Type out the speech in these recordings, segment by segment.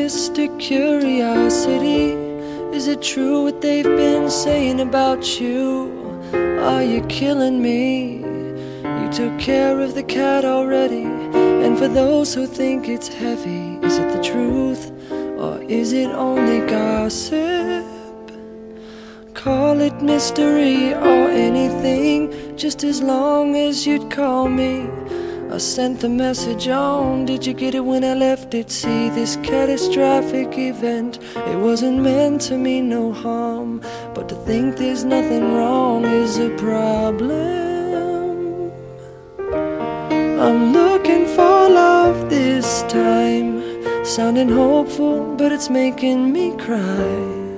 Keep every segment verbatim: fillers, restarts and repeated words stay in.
Mister Curiosity, is it true what they've been saying about you? Are you killing me? You took care of the cat already. And for those who think it's heavy, is it the truth or is it only gossip? Call it mystery or anything, just as long as you'd call me. I sent the message on, did you get it when I left it? See, this catastrophic event, it wasn't meant to mean no harm, but to think there's nothing wrong is a problem. I'm looking for love this time, sounding hopeful, but it's making me cry.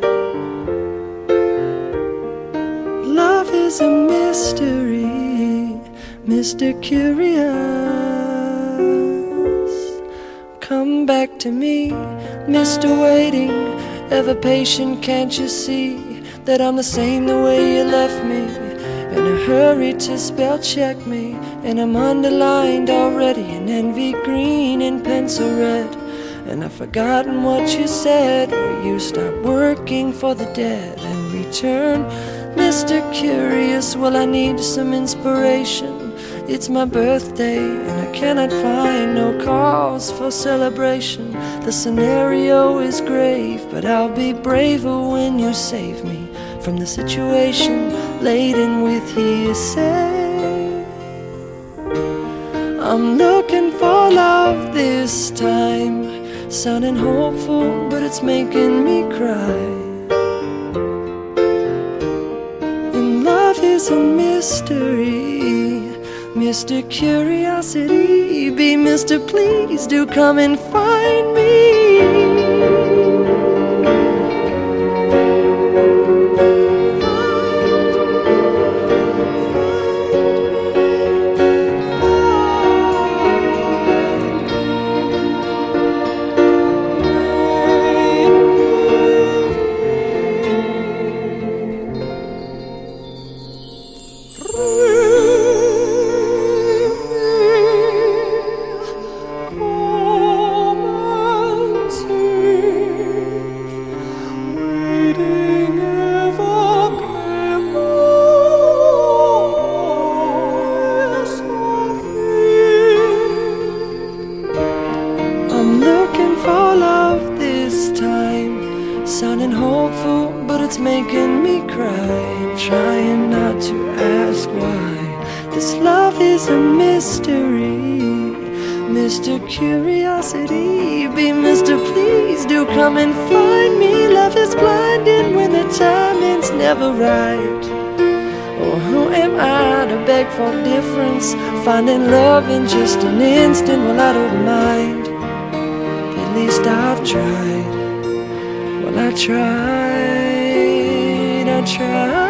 Love is a mystery, Mister Curious. Come back to me, Mister Waiting, ever patient, can't you see that I'm the same the way you left me? In a hurry to spell check me, and I'm underlined already in envy green and pencil red. And I've forgotten what you said, where you stop working for the dead and return. Mister Curious, well, I need some inspiration. It's my birthday and I cannot find no cause for celebration. The scenario is grave, but I'll be braver when you save me from the situation laden with hearsay. I'm looking for love this time, sounding hopeful, but it's making me cry. And love is a mystery, Mister Curiosity, be Mister Please do come and find me. Sounding hopeful, but it's making me cry. Trying not to ask why. This love is a mystery, Mister Curiosity, be Mister Please do come and find me. Love is blinding when the timing's never right. Oh, who am I to beg for difference? Finding love in just an instant, well, I don't mind. At least I've tried. Well, I tried, I tried.